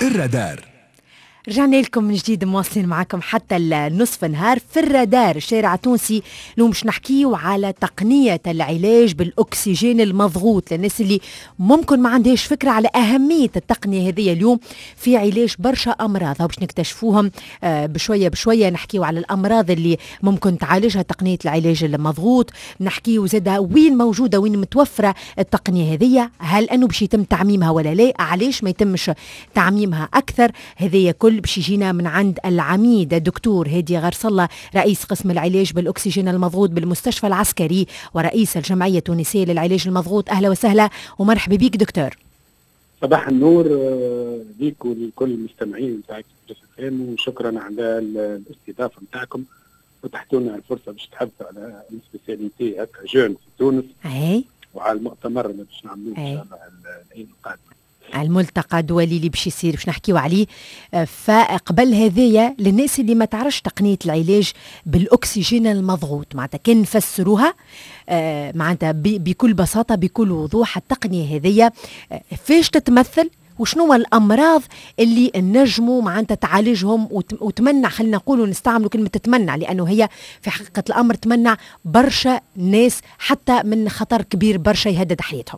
الرادار. رجعنا لكم من جديد، مواصلين معكم حتى النصف نهار في الرادار الشارع التونسي. اليوم مش نحكيو على تقنية العلاج بالأكسجين المضغوط للناس اللي ممكن ما عندهاش فكرة على أهمية التقنية هذه. اليوم في علاج برشا أمراض باش نكتشفوهم بشوية بشوية. نحكيو على الأمراض اللي ممكن تعالجها تقنية العلاج المضغوط، نحكيو زادة وين موجودة وين متوفرة التقنية هذه، هل أنه باش يتم تعميمها ولا لا، علاش ما يتمش تعميمها أكثر. هذه كل باش يجينا من عند العميد الدكتور هادي غرسلة، رئيس قسم العلاج بالأكسجين المضغوط بالمستشفى العسكري ورئيس الجمعية التونسية للعلاج المضغوط. أهلا وسهلا ومرحبا بك دكتور. صباح النور ليك ولكل المستمعين بتاعك وشكرا على الاستضافة بتاعكم وتحتونا الفرصة باش تحدثوا على السبيسياليتي هكا جون في تونس وعلى المؤتمر اللي باش نعملوه ان شاء الله العين القادمة، الملتقى الدولي اللي باش يصير باش نحكيو عليه. فقبل هذايا للناس اللي ما تعرفش تقنية العلاج بالأكسجين المضغوط، معناتها كان نفسروها معناتها بكل بساطة بكل وضوح. التقنية هذيا فاش تتمثل وشنو الأمراض اللي نجموا معناتها تعالجهم وتمنع، خلينا نقولوا نستعملوا كلمة تتمنع لأنه هي في حقيقة الأمر تمنع برشا ناس حتى من خطر كبير برشا يهدد حياتهم.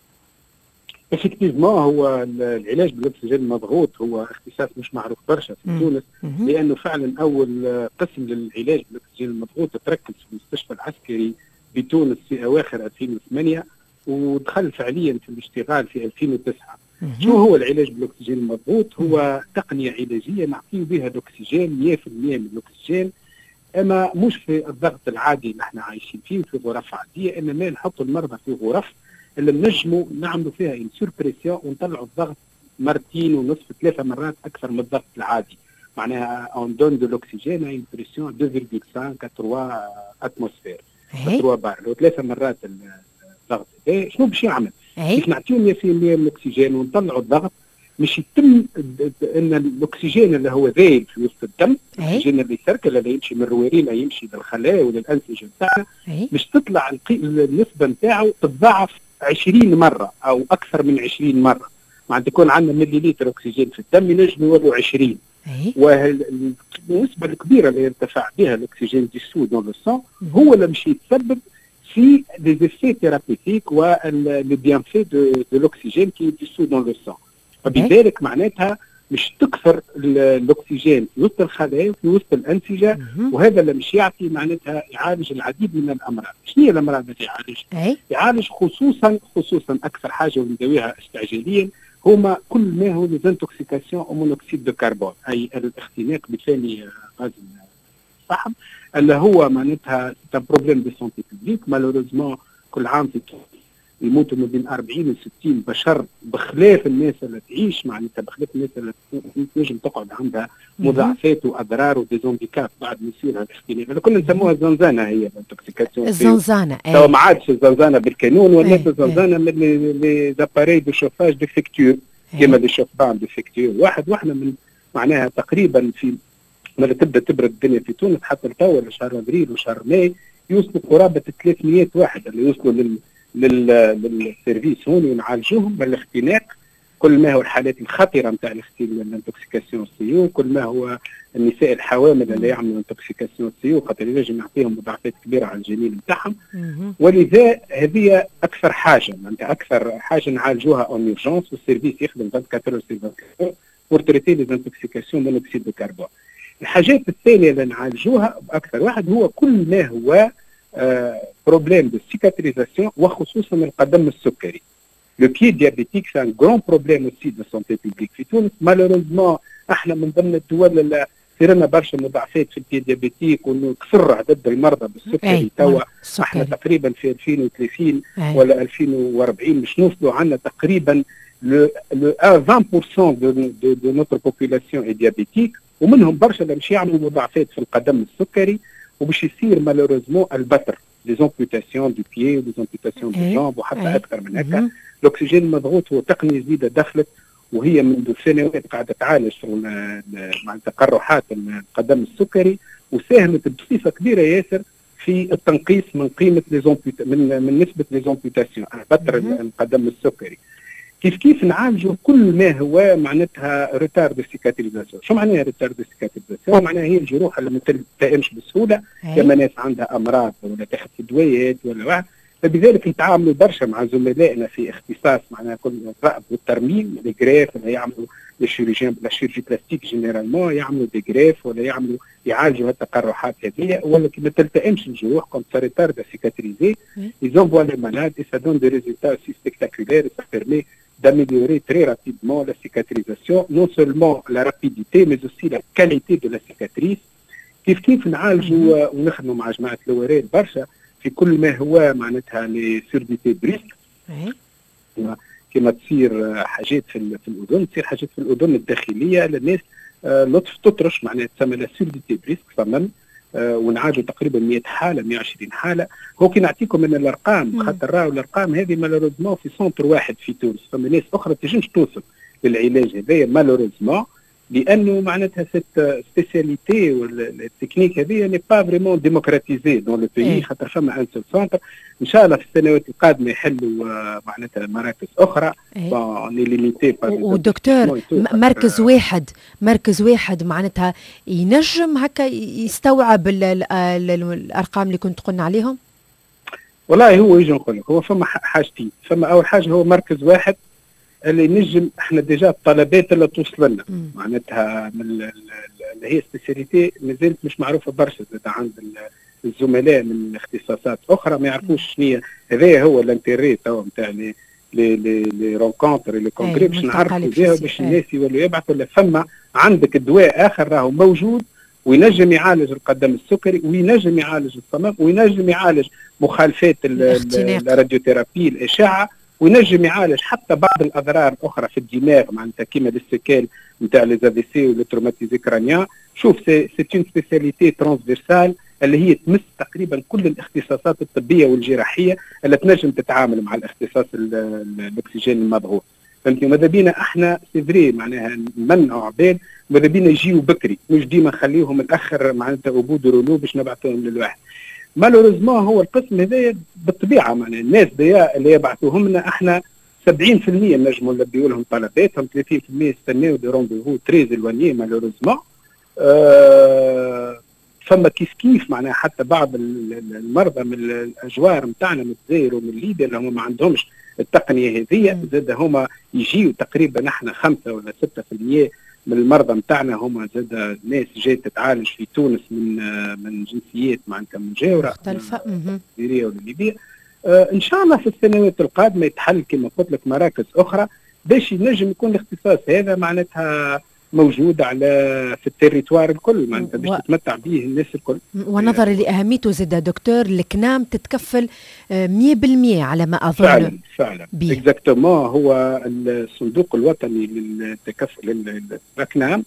افكتيفمون هو العلاج بالاكسجين المضغوط هو اختصاص مش معروف برشا في تونس، لانه فعلا اول قسم للعلاج بالاكسجين المضغوط تركز في المستشفى العسكري بتونس في اواخر 2008 ودخل فعليا في الاشتغال في 2009. شو هو العلاج بالاكسجين المضغوط؟ هو تقنيه علاجيه نعطيه بها الاكسجين 100% من الاكسجين، اما مش في الضغط العادي اللي احنا عايشين فيه في غرف عاديه، انما نحط المرضى في غرف اللي نجموا نعملوا فيها ان سوربريسيون ونطلعوا الضغط مرتين ونصف 3 مرات اكثر من الضغط العادي. معناها اون دون دو لوكسيجين ان بريسيون 2.5 3 اتموسفير 3 بار، لو 3 مرات الضغط. شنو باش يعمل؟ كيف نعطيهم 100% من الاكسجين ونطلعوا الضغط، مش يتم ان الاكسجين اللي هو ذايب في وسط الدم، الاكسجين اللي يسركل اللي يمشي من الرويرينا يمشي للخلايا وللانسجه بتاعنا، مش تطلع النسبه نتاعو تتضاعف 20 مرة أو أكثر من 20 مرة. معناتها تكون عندنا مليليتر أكسجين في الدم ينجم يولوا 20. والنسبة الكبيرة اللي يرتفع بها الأكسجين ديسو دون لو سون هو اللي مش يتسبب في لي زيفي ثيرابيوتيك ولي بيانفي دو الأكسجين كي ديسو دون لو سون. فبذلك معناتها مش تكثر الاكسجين في وسط الخلايا وفي وسط الانسجه، وهذا اللي مش يعطي معناتها يعالج العديد من الامراض. شنو هي الامراض اللي يعالج؟ خصوصا اكثر حاجه ونداويها استعجاليا هما كل ما هو ليزانتوكسيكاسيون او مونوكسيد دو كربون، اي الاختناق بثاني غاز الفحم، اللي هو معناتها بروبليم دو سونتي بوبليك. مالوريزمون كل عام في يموتوا ما بين 40 و 60 بشر، بخلاف الناس اللي تعيش معناتها بخلاف الناس اللي تنجم تقعد عندها مضاعفات واضرار وديزونديكاب بعد ما يصير الاختناق. اللي كنا نسموها الزنزانه، هي الانتوكسيكاسيون الزنزانه. تو ما عادش الزنزانه بالقانون، ولات الزنزانه من لي زاباري دو شوفاج ديفيكتور كيما لي شوفان ديفيكتور. واحنا من معناها تقريبا في ما تبدا تبرد الدنيا في تونس حتى التو شهر ابريل وشهر ماي يوصلوا قرابه 300 واحد اللي يوصلوا للسيرفيس هون ونعالجوهم من الاختناق. كل ما هو الحالات الخطره نتاع الانتوكسيكاسيون سيو، كل ما هو النساء الحوامل اللي يعملوا انتوكسيكاسيون سيو خاطر ينجم يعطيهم مضاعفات كبيره على الجنين نتاعهم. ولذا هذه اكثر حاجه نعالجوها اون اورجونس، والسيرفيس يخدم 24 سور 24 بور تريتي لي انتوكسيكاسيون مونوكسيد دو كربون. الحاجات الثانيه اللي نعالجوها اكثر واحد هو كل ما هو بروبليم دو سيكاتريزاسيون وخصوصا القدم السكري. لو بيي ديابيتيك سان غران بروبليم اوسي دو سونتي بوبليك في تونس. مالوريزمون احنا من ضمن الدول اللي صرنا برشا مضاعفات في البيي ديابيتيك وانه كثر عدد المرضى بالسكري. توا احنا تقريبا في 2030 ولا 2040 مش نوصلوا عندنا تقريبا لو 20% دو نوتر بوبولاسيون اي ديابيتيك، ومنهم برشا اللي مش يعملوا مضاعفات في القدم السكري وباش يصير مالوريزمون البتر لي زامبوتاسيون دو بيي ولي زامبوتاسيون دو جامب وحتى اكثر من هكا. الاكسجين المضغوط هو تقنيه جديده دخلت وهي منذ سنوات قاعده تعالج مع تقرحات القدم السكري، وساهمت بصفه كبيره ياسر في التنقيص من قيمه من نسبه لي زامبوتاسيون البتر القدم السكري. كيف نعالجوا كل ما هو معناتها ريتار دو سيكاتريزاسيون. شو معناها ريتار دو سيكاتريزاسيون؟ معناها هي الجروح اللي ما تلتئمش بسهوله، كما ناس عندها امراض ولا تاخذ ادويات ولا واحد. فبذلك يتعاملوا برشا مع زملائنا في اختصاص معناها كل الرأب والترميم، لي جريف ولا يعملوا للشيرورجيان لا شيرجي بلاستيك جينيرالمون، يعملوا دي جريف ولا يعملوا يعالجوا التقرحات هذه، ولا كي ما تلتئمش الجروح كونت ريتار دو سيكاتريزي ils envoient les malades et ça donne des résultats aussi spectaculaires et ça permet d'améliorer très rapidement la cicatrisation, non seulement la rapidité mais aussi la qualité de la cicatrice. كيف نعالجوا ونخدموا مع جماعة الوريد برشا في كل ما هو معناتها لي سيرديتي بريسك، كما تصير حاجات في الأذن، تصير حاجات في الأذن الداخلية للناس لطف تطرش معناتها تسمى لا سيرديتي بريسك صمم، ونعالجوا تقريبا 100 حاله 120 حاله. هو كي نعطيكم من الارقام خاطر راهو الارقام هذه مالوريزمون في سونتر واحد في تونس، فما ناس اخرى تنجمش توصل للعلاج هذايا مالوريزمون، لانه معناتها سيت سبيسياليتي والتكنيك هذه ني با فريمون ديموكراتيزي دون لو بيي، خاطر فما ان سول سونتر. ان شاء الله في السنوات القادمه يحلوا معناتها مراكز اخرى ني ليميتي. ودكتور مركز واحد معناتها ينجم هكا يستوعب الارقام اللي كنت قلنا عليهم؟ والله هو يجي نقول لك هو فما حاجتين، فما اول حاجه هو مركز واحد اللي نجم احنا ديجا الطلبات اللي توصل لنا معناتها من اللي هي سبيسياليتي مازالت مش معروفه برشا عند الزملاء من اختصاصات اخرى، ما يعرفوش شنو هذا هو الانتيري توا نتاع لي رونكونتر لي كونغري باش نعرفوا بها باش الناس يولوا يبعثوا ولا فما عندك دواء اخر راهو موجود وينجم يعالج القدم السكري وينجم يعالج الصمام وينجم يعالج مخالفات الراديوثيرابي الاشعه وينجم يعالج حتى بعض الاضرار الاخرى في الدماغ معناتها كيما السكال نتاع لي زافيسي والتروماتيزي كرانيان. شوف سي اون سبيسياليتي ترانسفيرسال اللي هي تمس تقريبا كل الاختصاصات الطبيه والجراحيه اللي تنجم تتعامل مع الاختصاص الاكسجين المضغوط. فهمتني؟ ماذا بينا احنا سيفري معناها نمنعوا عباد، ماذا بينا يجيو بكري مش ديما نخليهم متاخر معناتها ابو درولو باش نبعثوهم للواحد. مالوريزمون هو القسم هذايا بالطبيعه معناها الناس اللي يبعثوهم لنا احنا 70% نجموا نلبيو لهم طلباتهم، 30% يستناو دي رونديفو تريز الوانيي مالوريزمون. فما كيف معناها حتى بعض المرضى من الاجوار نتاعنا من الجزائر ومن ليبيا اللي هم ما عندهمش التقنيه هذه زاد هما يجيو تقريبا احنا 5 ولا 6% من المرضى نتاعنا هما زاد ناس جايه تتعالج في تونس من جنسيات معناتها مجاوره مختلفه سوريا ولا ليبيا. ان شاء الله في السنوات القادمه يتحل كما قلت لك مراكز اخرى باش ينجم يكون الاختصاص هذا معناتها موجود على في التريتوار الكل معناتها باش تتمتع به الناس الكل. ونظرا لاهميته زاد دكتور الكنام تتكفل 100% على ما اظن. فعلا اكزاكتومون هو الصندوق الوطني للتكفل الكنام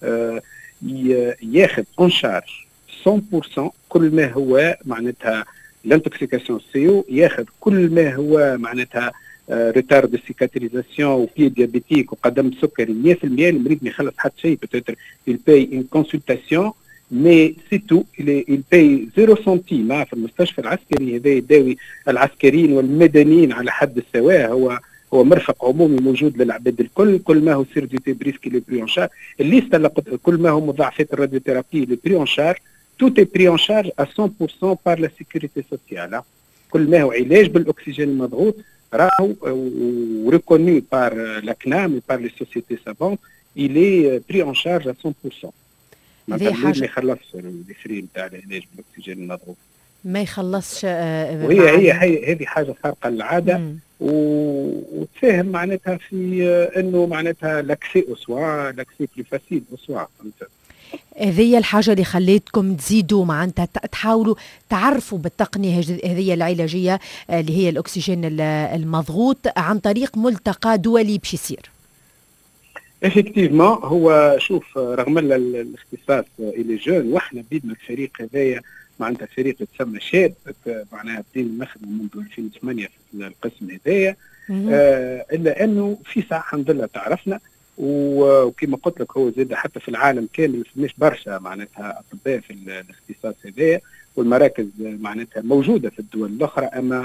ياخذ اون شارج 100% كل ما هو معناتها لانتوكسيكاسيون سيو، ياخذ كل ما هو معناتها ريتار دو سيكاتريزاسيون وبي ديابيتيك وقدم سكري 100%. المريض ما يخلص حتى شيء بتاتر يباي ان كونسلتاسيون مي سي تو يباي 0 سنتيم في المستشفى العسكري. هذا يداوي العسكريين والمدنيين على حد السواء، هو مرفق عمومي موجود للعباد الكل. كل ما هو سيرديتي بريسك لي بري اون شارج الليسته كل ما هو مضاعفات الراديوثيرابي لي بري اون شارج tout est pris en charge à 100% par la sécurité sociale. كل ما هو علاج بالاكسجين المضغوط راهو reconnu par la CNAM et par les sociétés savantes, il est pris en charge à 100%. ما يخلصش الفري نتاع العلاج بالاكسجين المضغوط، ما يخلصش. وهي هذه حاجه خارقه للعاده وتساهم معناتها في انه معناتها لاكسي او سوا لاكسي بلو فاسيل او سوا. هذه الحاجة اللي خليتكم تزيدوا معناتها تحاولوا تعرفوا بالتقنية هذه العلاجية اللي هي الأكسجين المضغوط عن طريق ملتقى دولي باش يصير. افكتيفمون هو شوف رغم الاختصاص إلي جون واحنا بدينا الفريق هذايا معناتها فريق يتسمى شاب معناها بدينا نخدم منذ 2008 في القسم هذايا إلا أنه في ساعة الحمد لله تعرفنا وكما قلت لك هو زاد حتى في العالم كامل مش برشا معناتها اطباء في الاختصاص هذايا والمراكز معناتها موجوده في الدول الاخرى، اما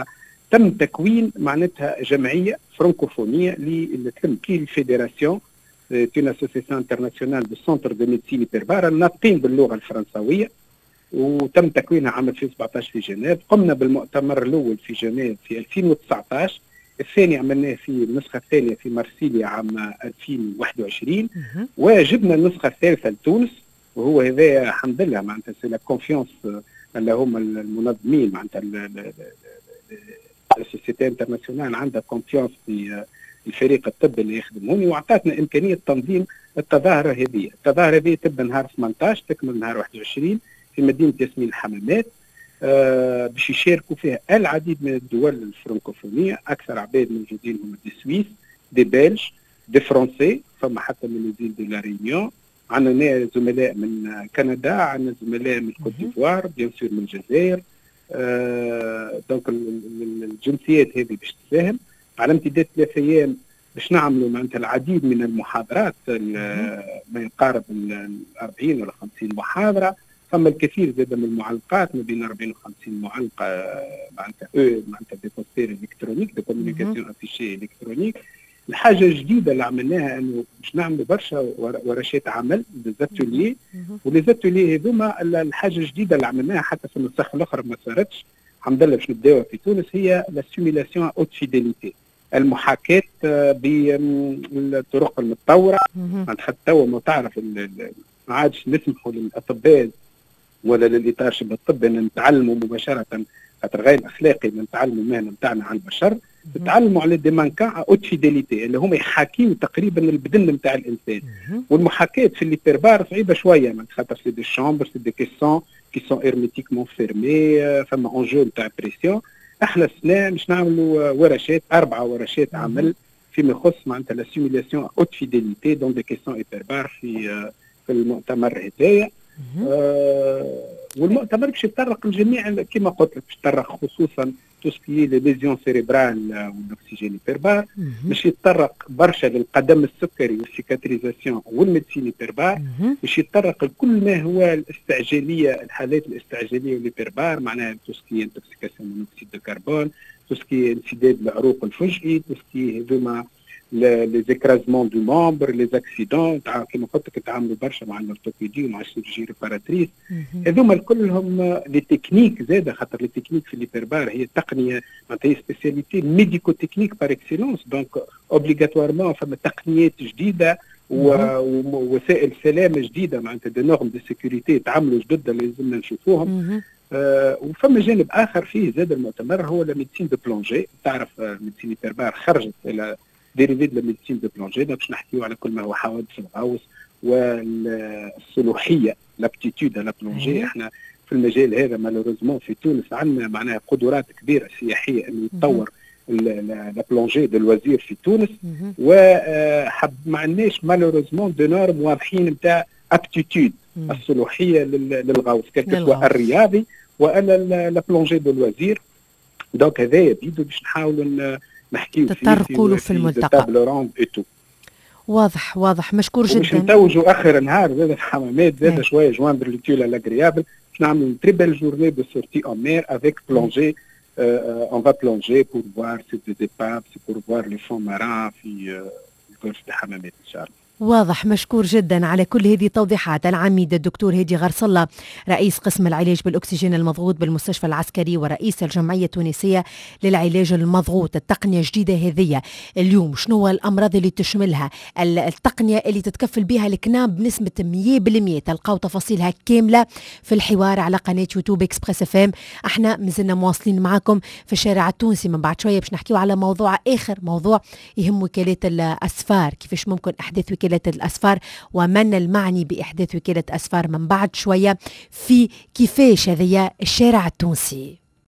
تم تكوين معناتها جمعيه فرانكوفونيه اللي تم كي الفيدراسيون une association internationale de centres de médecine hyperbare الناطقين باللغه الفرنسويه، وتم تكوينها عام 2017 في جنيف. قمنا بالمؤتمر الاول في جنيف في 2019، الثاني عملناه في النسخه الثانيه في مرسيليا عام 2021، وجبنا النسخه الثالثه لتونس، وهو هذا الحمد لله معناتها سي لا كونفيونس اللي هم المنظمين معناتها السوسيتي انترناسيونال عندها كونفيونس في الفريق الطبي اللي يخدم هوني، واعطتنا امكانيه تنظيم التظاهره هذه. التظاهره هذه تبدا نهار 18 تكمل نهار 21 في مدينه ياسمين الحمامات، باش يشاركوا فيها العديد من الدول الفرنكوفونيه. اكثر عباد موجودين هم دي سويس، دي بلج، دي فرونسي، فما حتى من الزيل دو لا ريونيون، عندنا زملاء من كندا، عندنا زملاء من كوت ديفوار، بيان سور من الجزائر. دونك الجنسيات هذه باش تساهم على امتداد 3 ايام باش نعملوا معناتها العديد من المحاضرات، ما يقارب 40 ولا 50 محاضره. ثم الكثير زاد من المعلقات، ما بين 40 و 50 معلقه معناتها دي بوستير الكترونيك دو كومونيكاسيون افيشي الكترونيك. الحاجه الجديده اللي عملناها انه باش نعملوا برشا ورشات عمل ديزاتولي، وليزاتولي هذوما الحاجه الجديده اللي عملناها حتى في النسخ الاخرى ما صارتش الحمد لله باش نبداوها في تونس، هي لا سيميلاسيون اوت فيديليتي، المحاكاه بالطرق المتطوره. حتى توا ما تعرف ما عادش نسمحوا للاطباء ولا للاطار شبه الطب ان نتعلموا مباشره، خاطر غير اخلاقي نتعلموا المهنه نتاعنا على البشر، نتعلموا على دي مانكا اوت فيديليتي اللي هما يحاكيوا تقريبا البدن نتاع الانسان. والمحاكاه في الهيبربار صعيبه شويه، خاطر سي دي شامبر، سي دي كيسون كي سون هيرميتيكمون فيرمي، فما انجو نتاع بريسيون. احنا السنه باش نعملوا ورشات، 4 ورشات عمل فيما يخص معناتها لا سيميلاسيون اوت فيديليتي دون دي كيسون هيبربار في المؤتمر هذايا. والمؤتمر باش يتطرق للجميع كما قلت لك، باش يتطرق خصوصا توسكي لي ليزيون سيريبرال والاكسجين هيبربار، باش يتطرق برشا للقدم السكري والسيكاتريزاسيون والميديسين هيبربار، باش يتطرق لكل ما هو الاستعجاليه، الحالات الاستعجاليه والهيبربار، معناها توسكي انتوكسيكاسيون من اكسيد دو كربون، توسكي انسداد العروق الفجئي، توسكي هذوما les écrasements du membre, les accidents كما قلت لك تعاملوا برشا مع الارتوبيدي ومع الشيرجي ريباراتريس. هذوما كلهم لي تكنيك زاد، خاطر لي تكنيك في الهيبربار هي تقنيه معناتها سبيسياليتي ميديكو تكنيك بار اكسيلونس، دونك اوبليغاتوارمون فما تقنيات جديده ووسائل سلامه جديده، معناتها دي نورم دو سيكوريتي تعاملوا جدد لازمنا نشوفوهم. وفما جانب اخر فيه زاد المؤتمر هو لا ميديسين دو بلونجي. تعرف ميديسين هيبربار خرجت الى ديريفي دو ميديسين دو بلونجي، باش نحكيو على كل ما هو حوادث الغوص والصلوحيه لابتيتود على بلونجي. احنا في المجال هذا مالوريزمون في تونس عندنا معناها قدرات كبيره سياحيه انه يتطور لا بلونجي دو الوزير في تونس، وحب ما عندناش مالوريزمون دو نورم واضحين نتاع ابتيتود الصلوحيه للغوص كالكسوا الرياضي والا لا بلونجي دو الوزير. دونك هذايا بيدو باش نحاولوا نحكيو تطرقوا في الملتقى. واضح مشكور جدا. باش نتوجوا اخر نهار زاد الحمامات زاد شويه جواندر ليتيول لاغريابل، باش نعملوا تري بيل جورني دو سورتي اون مير افيك بلونجي. اون فا بلونجي بور فوار سي دي ديباب، سي بور فوار لي فون ماران في الجولف الحمامات ان شاء الله. واضح، مشكور جدا على كل هذه التوضيحات. العميد الدكتور هادي غرسلة، رئيس قسم العلاج بالأكسجين المضغوط بالمستشفى العسكري ورئيس الجمعية التونسية للعلاج المضغوط. التقنية الجديدة هذه اليوم شنو هو الأمراض اللي تشملها، التقنية اللي تتكفل بها الكنام بنسبة 100%. تلقاو تفاصيلها كاملة في الحوار على قناة يوتيوب إكسبريس اف ام. احنا مازلنا مواصلين معكم في الشارع التونسي. من بعد شوية باش نحكيو على موضوع آخر، موضوع يهم وكالات الأسفار، كيفاش ممكن إحداث وكالة الأسفار ومن المعني بإحداث وكالة أسفار من بعد شوية في كيفاش هذه الشارع التونسي.